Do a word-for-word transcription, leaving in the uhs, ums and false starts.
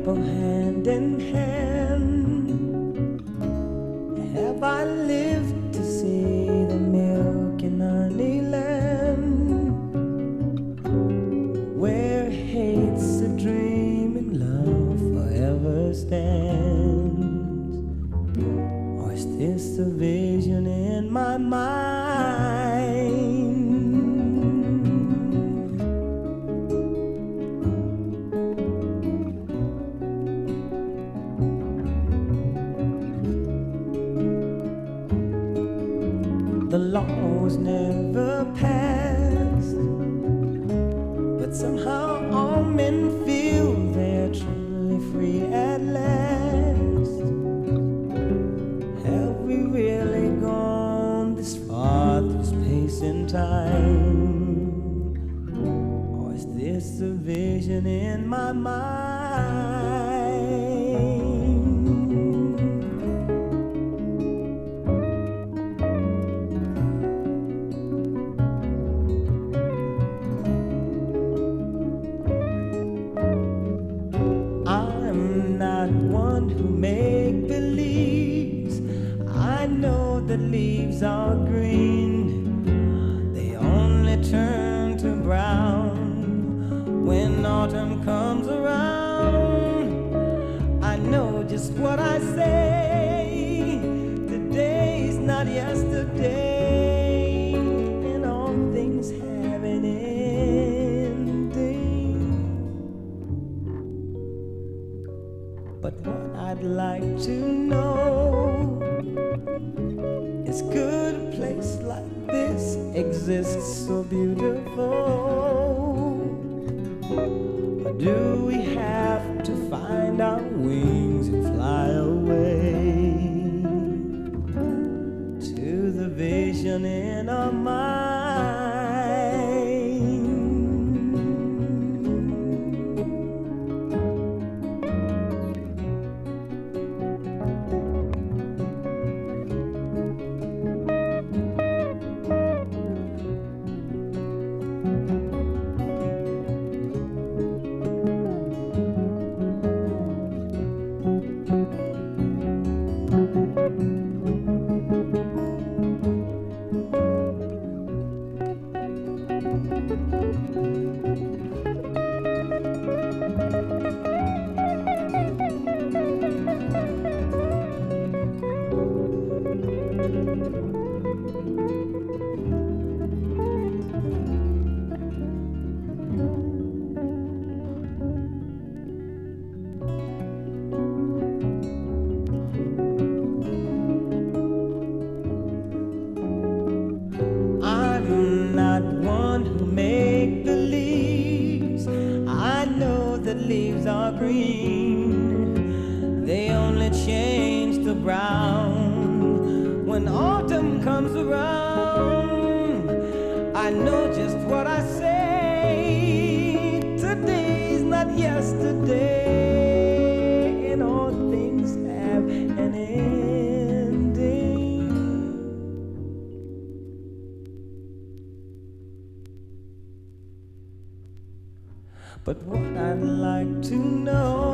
apple hand in hand. Have I lived to see the milk and honey land, where hate's a dream and love forever stands? Or is this a vision in my mind? The law was never passed, but somehow all men feel they're truly free at last. Have we really gone this far through space and time? Or is this a vision in my mind? Make believes. I know that leaves are green, they only turn to brown when autumn comes around. I know just what I say, today's not yesterday, and all things have an ending. But what I'd like to know is, could a place like this exist so beautiful? Or do we have to find our wings and fly away to the vision in our mind? Make believes. I know that leaves are green, they only change to brown when autumn comes around. I know just what I say, today's not yesterday, and all things have an ending. But what I'd like to know